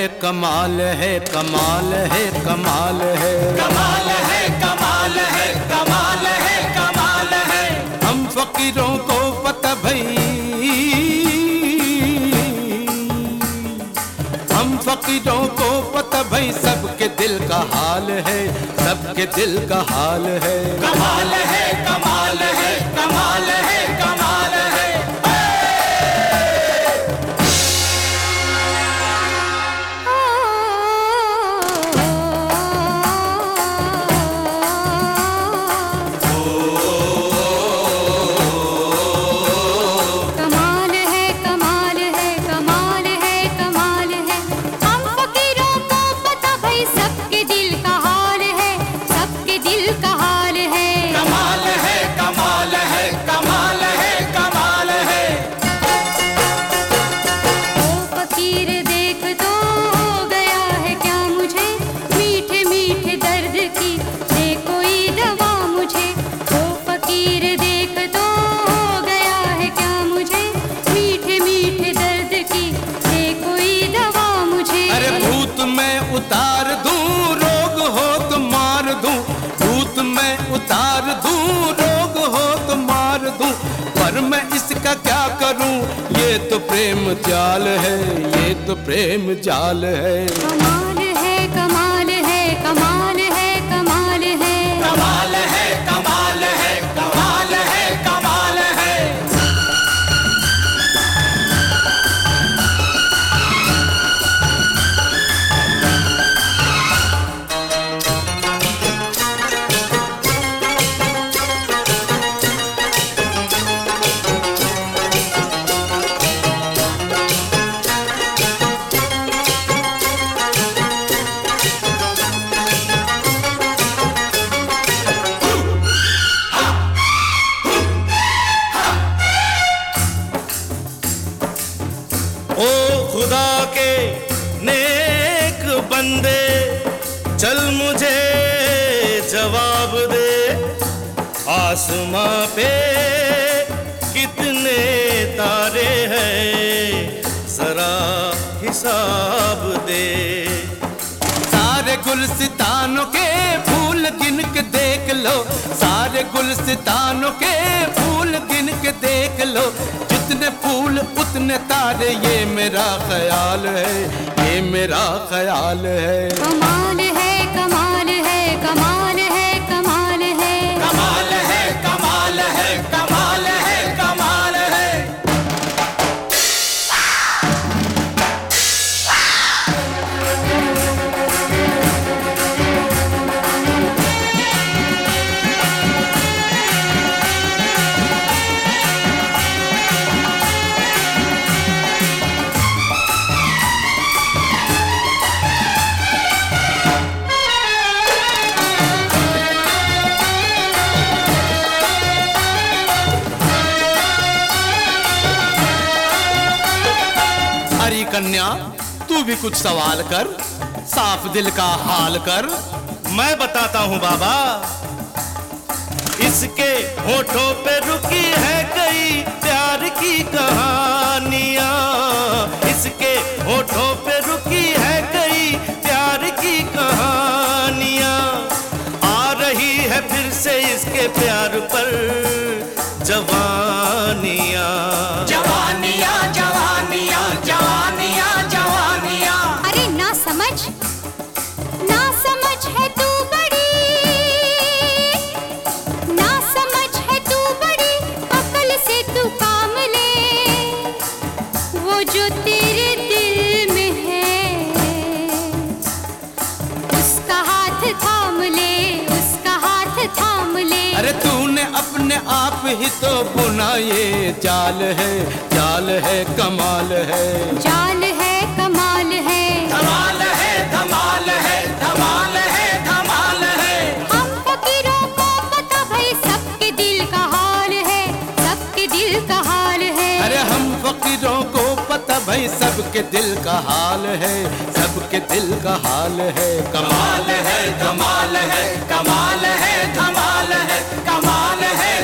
कमाल है, कमाल है, कमाल है, कमाल है, कमाल है, कमाल है, कमाल है। हम फकीरों को पता भई, हम फकीरों को पता भई, सबके दिल का हाल है, सबके दिल का हाल है। कमाल है, कमाल है, कमाल है, कमाल है। उतार दूं रोग हो तो मार दूं, भूत मैं उतार दूं रोग हो तो मार दूं, पर मैं इसका क्या करूं, ये तो प्रेम जाल है, ये तो प्रेम जाल है। कमाल है, कमाल है, कमाल है, कमाल है, कमाल है, कमाल है, कमाल है, कमाल है। ओ खुदा के नेक बंदे, चल मुझे जवाब दे, आसमां पे कितने तारे हैं, जरा हिसाब दे। सारे गुलसितानों के फूल गिन के देख लो, सारे गुलसितानों के फूल गिन के देख लो, जितने फूल उतने तारे, ये मेरा ख्याल है, ये मेरा ख्याल है। कमाल है, कमाल है, कमाल है, कमाल है, कमाल है, कमाल है, कमाल है, कमाल है। हरी कन्या, तू भी कुछ सवाल कर, साफ दिल का हाल कर। मैं बताता हूँ बाबा, इसके होठों पे रुकी है कई प्यार की कहानियाँ, इसके होठों पे रुकी है कई प्यार की कहानियाँ, आ रही है फिर से इसके प्यार पर जवानियाँ। जवानियाँ, जवानियाँ, जवानियाँ, जवानियाँ। अरे ना समझ, ना समझ है तू बड़ी, ना समझ है तू बड़ी, अकल से तू काम ले, वो जो तेरे दिल में है, उसका हाथ थाम ले, उसका हाथ थाम ले। अरे तूने अपने आप ही तो बुना ये जाल है, जाल है, कमाल है। जाल है, कमाल है, धमाल है, धमाल है, धमाल है, धमाल है। हम फकीरों को पता भाई, सबके दिल का हाल है, सबके दिल का हाल है। अरे हम फकीरों को पता भाई, सबके दिल का हाल है, सबके दिल का हाल है। कमाल है, धमाल है, कमाल है, धमाल है, कमाल है।